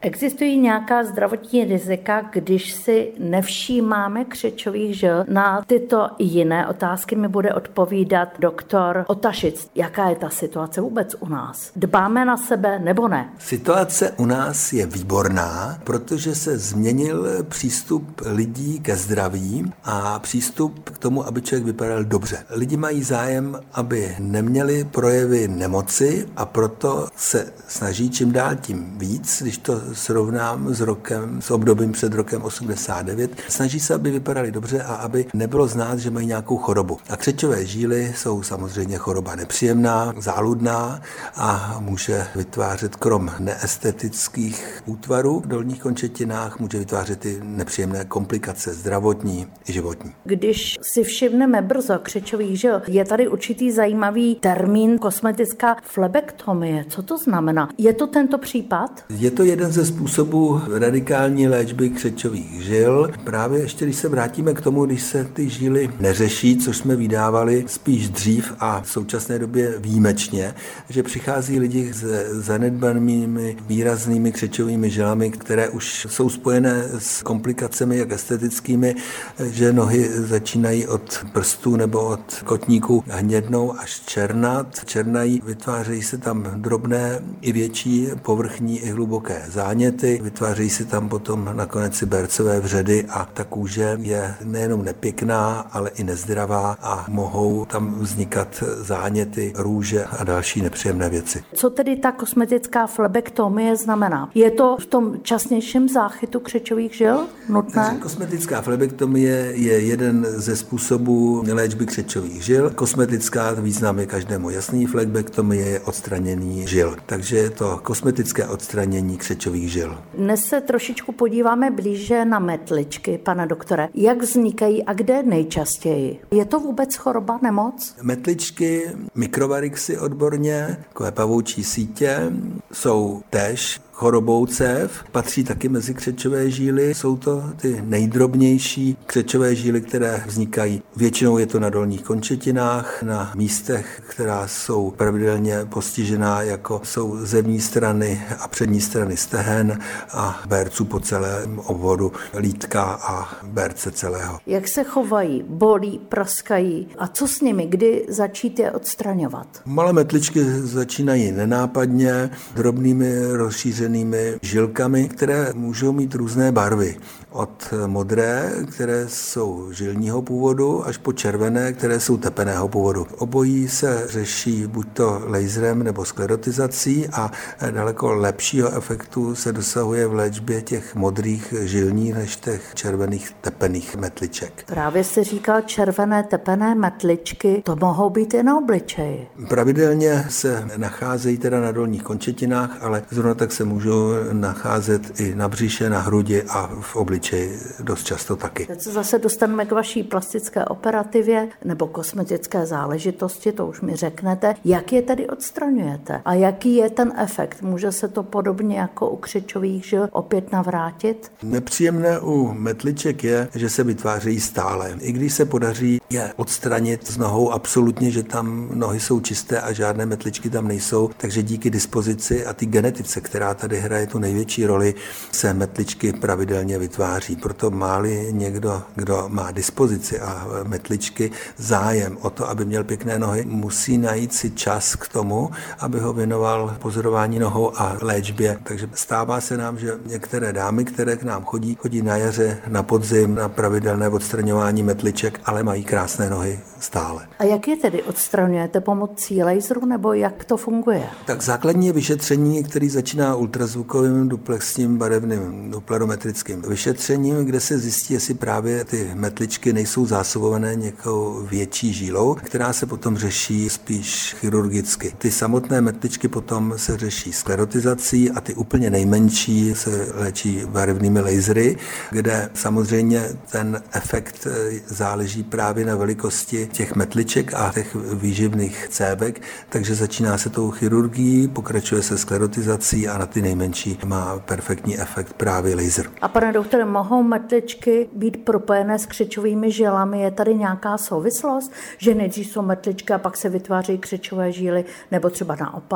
Existují nějaká zdravotní rizika, když si nevšímáme křečových žil? Na tyto i jiné otázky mi bude odpovídat doktor Otašic. Jaká je ta situace vůbec u nás? Dbáme na sebe nebo ne? Situace u nás je výborná, protože se změnil přístup lidí ke zdraví a přístup k tomu, aby člověk vypadal dobře. Lidi mají zájem, aby neměli projevy nemoci a proto se snaží čím dál tím víc, když to srovnám s obdobím před rokem 89, snaží se, aby vypadali dobře a aby nebylo znát, že mají nějakou chorobu. A křečové žíly jsou samozřejmě choroba nepříjemná, záludná a může vytvářet krom neestetických útvarů v dolních končetinách, může vytvářet i nepříjemné komplikace zdravotní i životní. Když si všimneme brzo křečových žil, je tady určitý zajímavý termín kosmetická flebektomie. Co to znamená? Je to tento případ? Je to jeden ze způsobů radikální léčby křečových žil. Právě ještě, když se vrátíme k tomu, když se ty žíly neřeší, což jsme vydávali spíš dřív a v současné době výjimečně, že přichází lidi s zanedbanými výraznými křečovými žilami, které už jsou spojené s komplikacemi jak estetickými, že nohy začínají od prstů nebo od kotníků hnědnou až černají, vytvářejí se tam drobné i větší povrchní i hluboké záněty, vytvářejí se tam potom nakonec i bercové vředy a ta kůže je nejenom nepěkná, ale i nezdravá a mohou tam vznikat záněty, růže a další nepříjemné věci. Co tedy ta kosmetická flebektomie znamená? Je to v tom časnějším záchytu křečových žil nutné? Takže kosmetická flebektomie je jeden ze způsobů léčby křečových žil. Kosmetická význam je každému jasný, flebektomie je odstranění žil. Takže je to kosmetické odstranění křečových žil. Dnes se trošičku podíváme blíže na metličky, pane doktore. Jak vznikají a kde nejčastěji? Je to vůbec choroba, nemoc? Metličky, mikrovarixy odborně, takové pavoučí sítě, jsou též chorobou cév, patří taky mezi křečové žíly. Jsou to ty nejdrobnější křečové žíly, které vznikají. Většinou je to na dolních končetinách, na místech, která jsou pravidelně postižená, jako jsou zadní strany a přední strany stehen a berců po celém obvodu lítka a berce celého. Jak se chovají? Bolí, praskají? A co s nimi? Kdy začít je odstraňovat? Malé metličky začínají nenápadně, drobnými rozšířenými žilkami, které můžou mít různé barvy. Od modré, které jsou žilního původu, až po červené, které jsou tepeného původu. Obojí se řeší buď to laserem nebo sklerotizací a daleko lepšího efektu se dosahuje v léčbě těch modrých žilních než těch červených tepených metliček. Právě jste říkal červené tepené metličky, to mohou být i na obličeji. Pravidelně se nacházejí teda na dolních končetinách, ale zrovna tak se můžou nacházet i na břiše, na hrudi a v obličeji dost často taky. Teď se zase dostaneme k vaší plastické operativě nebo kosmetické záležitosti, to už mi řeknete. Jak je tedy odstraňujete? A jaký je ten efekt? Může se to podobně jako u křečových žil opět navrátit? Nepříjemné u metliček je, že se vytvářejí stále. I když se podaří je odstranit z nohou absolutně, že tam nohy jsou čisté a žádné metličky tam nejsou, takže díky dispozici a ty genetice, která tady hraje tu největší roli, se metličky pravidelně vytváří. Proto má-li někdo, kdo má dispozici a metličky, zájem o to, aby měl pěkné nohy, musí najít si čas k tomu, aby ho věnoval pozorování nohou a léčbě. Takže stává se nám, že některé dámy, které k nám chodí na jaře, na podzim, na pravidelné odstraňování metliček, ale mají krásné nohy stále. A jak je tedy odstraňujete? Pomocí laseru nebo jak to funguje? Tak základní je vyšetření, který začíná ultrazvukovým duplexním barevným duplerometrickým vyšetřením, kde se zjistí, jestli právě ty metličky nejsou zásobované nějakou větší žílou, která se potom řeší spíš chirurgicky. Ty samotné metličky potom se řeší sklerotizací a ty úplně nejmenší se léčí barevnými lasery, kde samozřejmě ten efekt záleží právě na velikosti těch metliček a těch výživných cévek, takže začíná se tou chirurgií, pokračuje se sklerotizací a na ty nejmenší má perfektní efekt právě laser. A pane doktore, mohou metličky být propojené s křečovými žilami? Je tady nějaká souvislost, že nejdřív jsou metličky a pak se vytváří křečové žíly, nebo třeba naopak?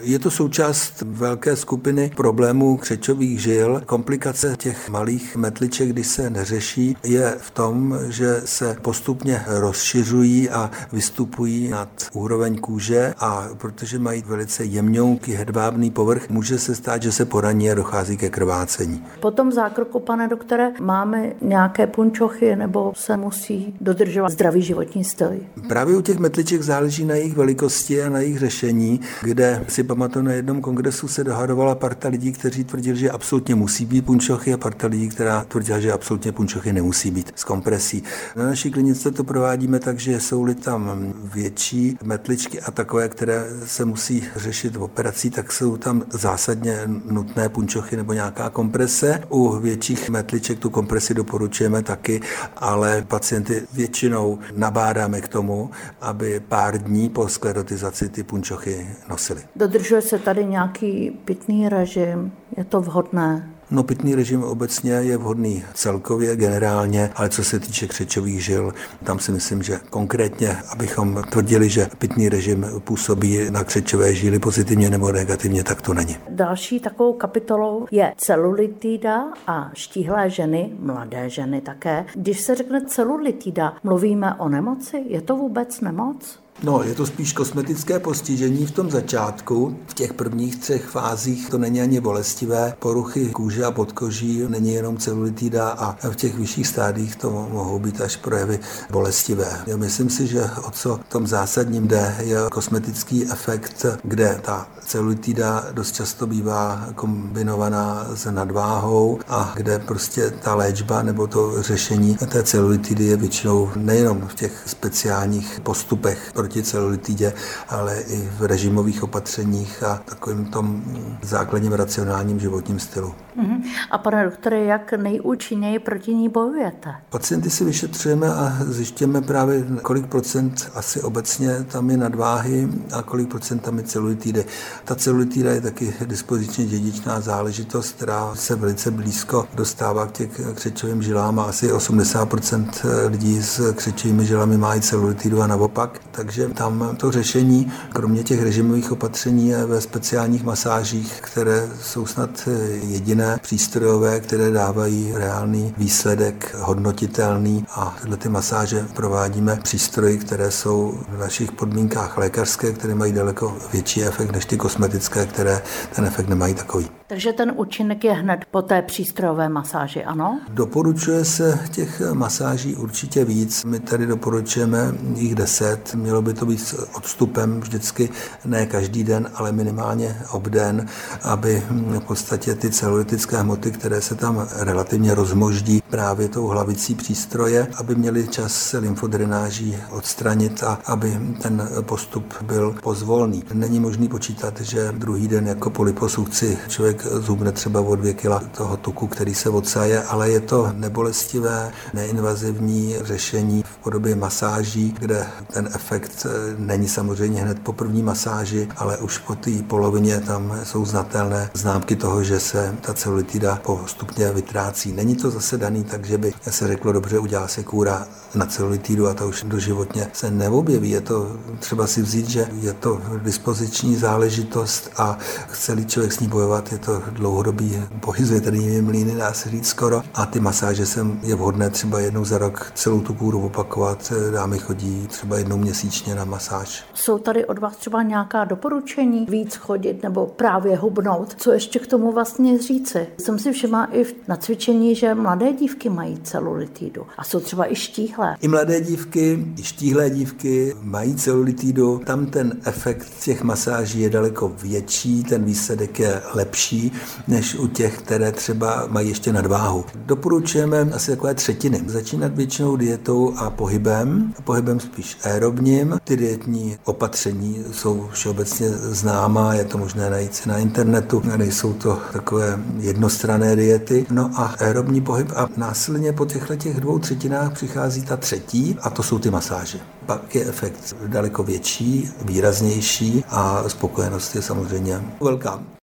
Je to součást velké skupiny problémů křečových žil. Komplikace těch malých metliček, když se neřeší, je v tom, že se postupně rozšiřují a vystupují nad úroveň kůže a protože mají velice jemňouký hedvábný povrch, může se stát, že se poraní a dochází ke krvácení. Po tom zákroku, pane doktore, máme nějaké punčochy nebo se musí dodržovat zdravý životní styl? Právě u těch metliček záleží na jejich velikosti a na jejich řešení, kde si pamatuju, na jednom kongresu se dohadovala parta lidí, kteří tvrdili, že absolutně musí být punčochy a parta lidí, která tvrdila, že absolutně punčochy nemusí být s kompresí. Na naší klinice to provádíme tak, že jsou-li tam větší metličky a takové, které se musí řešit v operací, tak jsou tam zásadně nutné punčochy nebo nějaká komprese. U větších metliček tu kompresi doporučujeme taky, ale pacienty většinou nabádáme k tomu, aby pár dní po sklerotizaci ty punčochy nosili. Dodržuje se tady nějaký pitný režim? Je to vhodné? No, pitný režim obecně je vhodný celkově, generálně, ale co se týče křečových žil, tam si myslím, že konkrétně, abychom tvrdili, že pitný režim působí na křečové žíly pozitivně nebo negativně, tak to není. Další takovou kapitolou je celulitida a štíhlé ženy, mladé ženy také. Když se řekne celulitida, mluvíme o nemoci? Je to vůbec nemoc? No, je to spíš kosmetické postižení v tom začátku. V těch prvních 3 fázích to není ani bolestivé. Poruchy kůže a podkoží není jenom celulitida a v těch vyšších stádiích to mohou být až projevy bolestivé. Já myslím si, že o co v tom zásadním jde, je kosmetický efekt, kde ta celulitida dost často bývá kombinovaná s nadváhou a kde prostě ta léčba nebo to řešení té celulitidy je většinou nejenom v těch speciálních postupech proti celulitidě, ale i v režimových opatřeních a takovým tom základním racionálním životním stylu. A pane doktore, jak nejúčinněji proti ní bojujete? Pacienty si vyšetřujeme a zjišťujeme právě, kolik procent asi obecně tam je nadváhy a kolik procent tam je celulitidy. Ta celulitida je taky dispozičně dědičná záležitost, která se velice blízko dostává k těch křečovým žilám a asi 80% lidí s křečovými žilami má i celulitidu a naopak. Takže tam to řešení, kromě těch režimových opatření, je ve speciálních masážích, které jsou snad jediné přístrojové, které dávají reálný výsledek, hodnotitelný, a tyhle ty masáže provádíme přístroji, které jsou v našich podmínkách lékařské, které mají daleko větší efekt než ty kosmetické, které ten efekt nemají takový. Takže ten účinek je hned po té přístrojové masáži, ano? Doporučuje se těch masáží určitě víc. My tady doporučujeme jich 10. Mělo by to být s odstupem vždycky, ne každý den, ale minimálně obden, aby v podstatě ty celulitické hmoty, které se tam relativně rozmoždí právě tou hlavicí přístroje, aby měli čas se lymfodrenáží odstranit a aby ten postup byl pozvolný. Není možný počítat, že druhý den jako po liposukci člověk zhubne třeba o 2 kg toho tuku, který se odsaje, ale je to nebolestivé, neinvazivní řešení v podobě masáží, kde ten efekt není samozřejmě hned po první masáži, ale už po té polovině tam jsou znatelné známky toho, že se ta celulitida postupně vytrácí. Není to zase daný tak, že by se řeklo, dobře, udělá se kúra na celulitidu a to už doživotně se neobjeví. Je to třeba si vzít, že je to dispoziční záležitost a chce-li člověk s ní bojovat, je to dlouhodobý boj s větrnými mlýny, dá se říct skoro. A ty masáže je vhodné třeba jednou za rok celou tu kůru opakovat. Dámy chodí třeba jednou měsíčně na masáž. Jsou tady od vás třeba nějaká doporučení víc chodit nebo právě hubnout? Co ještě k tomu vlastně říci? Jsem si všimla i na cvičení, že mladé dívky mají celulitidu a jsou třeba i štíhlé. I mladé dívky, i štíhlé dívky mají celulitidu. Tam ten efekt těch masáží je daleko větší, ten výsledek je lepší než u těch, které třeba mají ještě nadváhu. Doporučujeme asi takové 1/3. Začínat většinou dietou a pohybem spíš aerobním. Ty dietní opatření jsou všeobecně známá, je to možné najít si na internetu, nejsou to takové jednostranné diety. No a aerobní pohyb a následně po těchto 2/3 přichází ta 3. a to jsou ty masáže. Pak je efekt daleko větší, výraznější a spokojenost je samozřejmě velká.